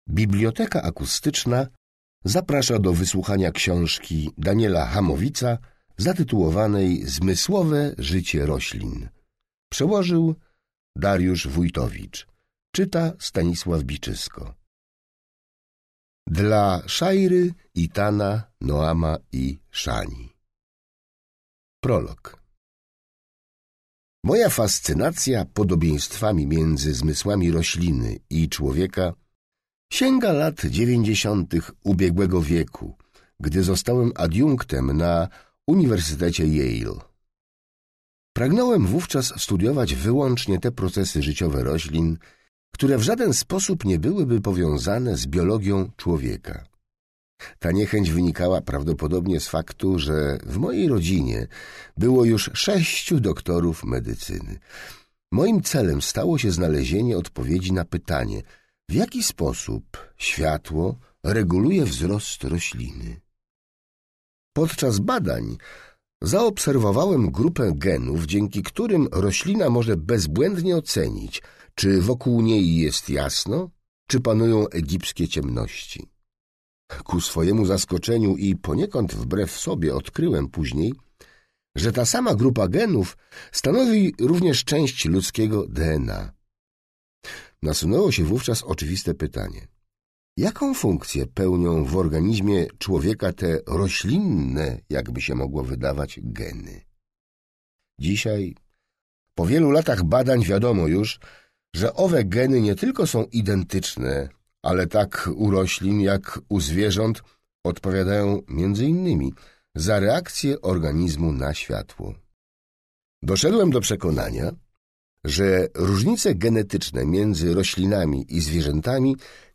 Biblioteka Akustyczna zaprasza do wysłuchania książki Daniela Hamowica zatytułowanej Zmysłowe życie roślin. Przełożył Dariusz Wójtowicz. Czyta Stanisław Biczysko. Dla Szajry, Itana, Noama i Szani. Prolog. Moja fascynacja podobieństwami między zmysłami rośliny i człowieka sięga lat 90. ubiegłego wieku, gdy zostałem adiunktem na Uniwersytecie Yale. Pragnąłem wówczas studiować wyłącznie te procesy życiowe roślin, które w żaden sposób nie byłyby powiązane z biologią człowieka. Ta niechęć wynikała prawdopodobnie z faktu, że w mojej rodzinie było już 6 doktorów medycyny. Moim celem stało się znalezienie odpowiedzi na pytanie, w jaki sposób światło reguluje wzrost rośliny. Podczas badań zaobserwowałem grupę genów, dzięki którym roślina może bezbłędnie ocenić, czy wokół niej jest jasno, czy panują egipskie ciemności. Ku swojemu zaskoczeniu i poniekąd wbrew sobie odkryłem później, że ta sama grupa genów stanowi również część ludzkiego DNA. Nasunęło się wówczas oczywiste pytanie. Jaką funkcję pełnią w organizmie człowieka te roślinne, jakby się mogło wydawać, geny? Dzisiaj, po wielu latach badań wiadomo już, że owe geny nie tylko są identyczne, ale tak u roślin jak u zwierząt odpowiadają między innymi za reakcję organizmu na światło. Doszedłem do przekonania, że różnice genetyczne między roślinami i zwierzętami